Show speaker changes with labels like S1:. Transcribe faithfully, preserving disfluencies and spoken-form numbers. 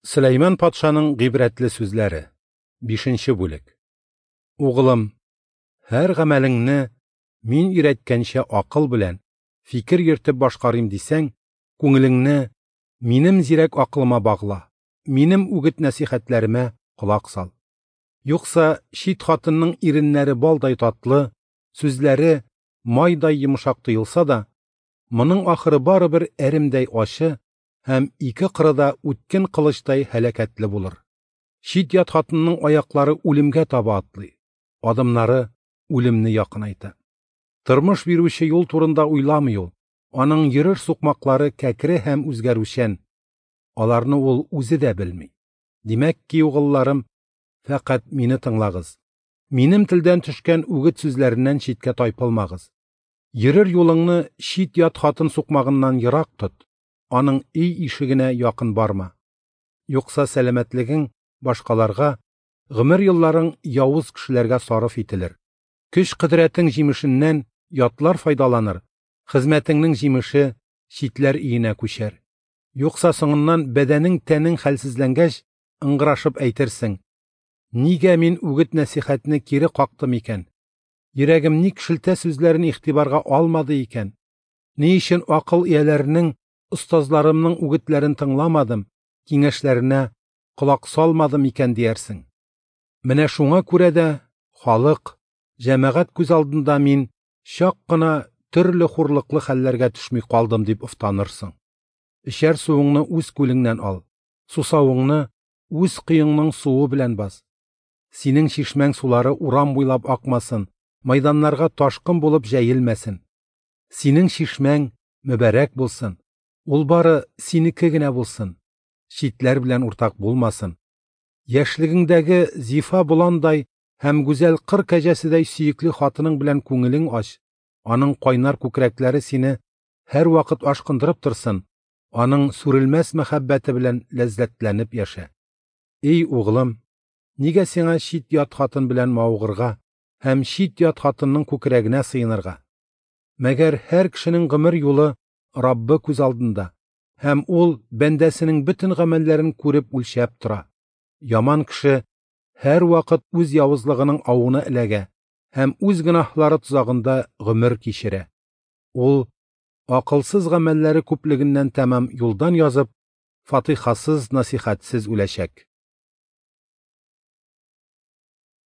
S1: Сөләйман патшаның гыйбрәтле сүзләре. бишенче бүлек. Угылым, һәр гамәлеңне мин өйрәткәнчә акыл белән, фикер йөртеп башкарыйм дисәң, күңелеңне минем зирәк акылыма багла, минем үгет нәсихәтләремә колак сал. Юкса шит хатынның иреннәре балдай татлы, сүзләре майдай йомшак тоелса да, моның ахыры барыбер әремдәй ачы һәм ике кырыда үткен кылычтай һәлакәтле булыр. Шит ят хатынның аяклары үлемгә таба атлый, адымнары үлемне якынайта. Тормыш бирүче юл турында уйламый ул, аның йөрер сукмаклары кәкре һәм үзгәрүчән, аларны ул үзе дә белми. Димәк ки, угылларым, фәкать мине тыңлагыз. Минем телдән төшкән үгет сүзләреннән читкә тайпылмагыз. Йөрер юлыңны шит ят хатын сукмагыннан ерак тот. Аның өй ишегенә якын барма. Юкса сәламәтлегең башкаларга, гомер елларың явыз кешеләргә сарыф ителер. Көч кыдрәтең җимешеннән ятлар файдаланыр, хезмәтеңнең җимеше читләр өенә күчәр. Юкса соңыннан бәдәнең тәнең хәлсезләнгәч, ыңгырашып әйтерсең: нигә мин үгет нәсихәтне кире кактым икән? Йөрәгем ник шелтә сүзләрен игътибарга алмады икән? Ни өчен акыл ияләренең, остазларымның үгетләрен тыңламадым, киңәшләренә колак салмадым икән диярсең. Менә шуңа күрә дә халык, җәмәгать күз алдында мин чак кына төрле хурлыклы хәлләргә төшми калдым дип уфтанырсың. Эчәр суыңны үз күлеңнән ал, сусавыңны үз кыеңның суы белән бас. Синең чишмәң сулары урам буйлап акмасын, майданнарга ташкын булып җәелмәсен. Синең чишмәң мөбарәк булсын, ул бары синеке генә булсын, читләр белән уртак булмасын. Яшьлегеңдәге зифа боландай һәм гүзәл кыр кәҗәседәй сөекле хатының белән күңелең ач, аның кайнар күкрәкләре сине һәр вакыт ашкындырып торсын, аның сүрелмәс мәхәббәте белән ләззәтләнеп яшә. Эй угылым, нигә сиңа шит ят хатын белән мавыгырга һәм шит ят хатынның күкрәгенә сыенырга? Мәгәр һәр кешенең гомер юлы Раббы күз алдында, һәм ул бәндәсенең бөтен гамәлләрен күреп үлчәп тора. Яман кеше һәр вакыт үз явызлыгының авына эләгә һәм үз гөнаһлары тузагында гомер кичерә. Ул акылсыз гамәлләре күплегеннән тәмам юлдан язып, фатихасыз, насихәтсез үләчәк.